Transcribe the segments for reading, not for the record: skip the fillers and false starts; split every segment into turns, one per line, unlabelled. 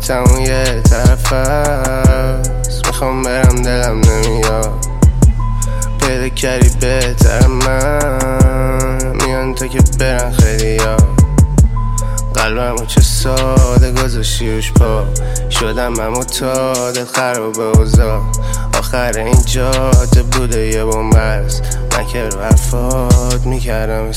رابطمون یه طرف هست، میخوام برم دلم نمیاد، پیدا کردی بهتر من، میان تا که برن خیلی ها. قلبمو چه ساده گذاشتی روش پا، شدم من معتاد خراب اوضاع، آخر این جاده بوده یه بومبست، من که رو حرفات میکردم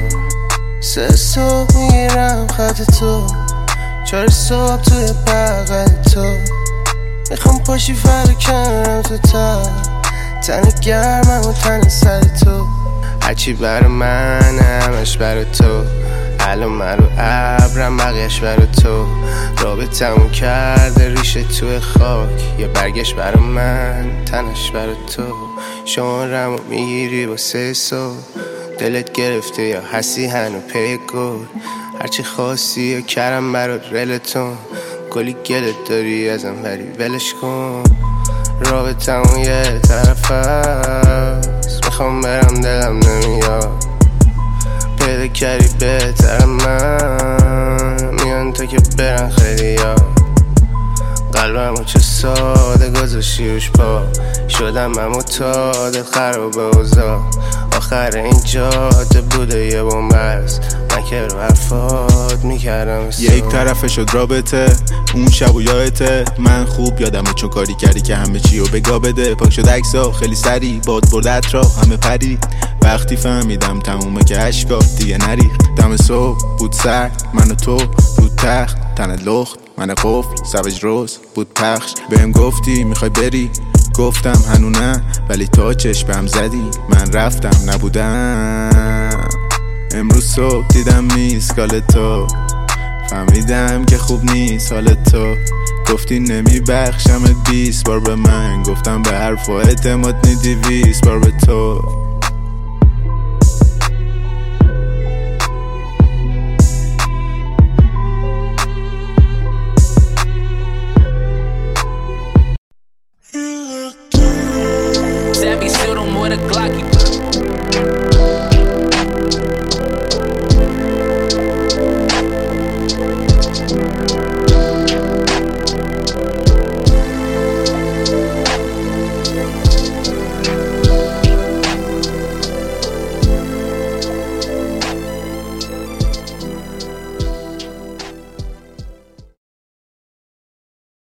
سه صبح میگیرم خط تو، 4 صبح توی بغل تو، میخوام پاشی فردا کنارم تو تن گرمم و تن سر تو، هرچی برا من همش برا تو، الان من رو ابرم بقیش برا تو، رابطمون کرده ریشه توی خاک، یه برگشت برا من تنش برا تو، شمارمو میگیری با 3 صبح، دلت گرفته یا هستی هنو پی گل، هرچی خواستی یا کرم برات رلتون، کلی گلت داری ازم ولی ولش کن. رابطمون یه طرف هست، میخوام برم دلم نمیاد، پیدا کردی بهتر من، میان تا که برن خیلی ها. قلبمو چه ساده گذاشتی روش پا، شدم من معتاد خراب اوضاع، آخر این جاده بوده یه بومبست، من که رو حرفات میکردم
یک طرفه شد رابطه، اون شب و یادته، من خوب یادمه چون کاری کردی که همه چی رو بگا بده، پاک شد عکسا خیلی سری، باد برد اطراف همه پرید، وقتی فهمیدم تمومه که اشکا دیگه نریخت، دم صبح بود سرد، من و تو رو تخت، تنت لخت من قفل، سوج روز بود پخش، بهم گفتی میخوای بری، گفتم هنو نه، ولی تا چشمم زدی من رفتم نبودم. امروز صبح دیدم میسکال تو، فهمیدم که خوب نیست حال تو، گفتی نمیبخشمت 20 بار به من، گفتم به حرف و اعتماد نی 200 بار به تو.